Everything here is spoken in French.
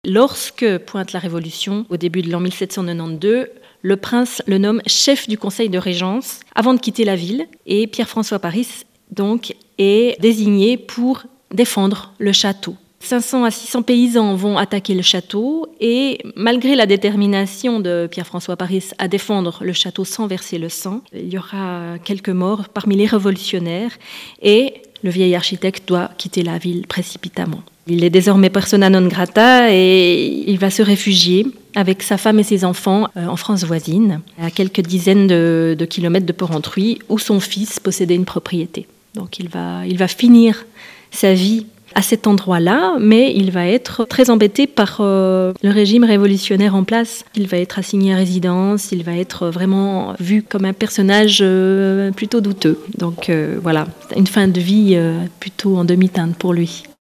Lorsque pointe la Révolution, au début de l'an 1792, le prince le nomme chef du conseil de régence avant de quitter la ville. Et Pierre-François Paris, donc, est désigné pour défendre le château. 500 à 600 paysans vont attaquer le château et malgré la détermination de Pierre-François Paris à défendre le château sans verser le sang, il y aura quelques morts parmi les révolutionnaires et le vieil architecte doit quitter la ville précipitamment. Il est désormais persona non grata et il va se réfugier avec sa femme et ses enfants en France voisine, à quelques dizaines de kilomètres de Porrentruy, où son fils possédait une propriété. Donc il va finir sa vie à cet endroit-là, mais il va être très embêté par le régime révolutionnaire en place. Il va être assigné à résidence, il va être vraiment vu comme un personnage plutôt douteux. Donc voilà, une fin de vie plutôt en demi-teinte pour lui.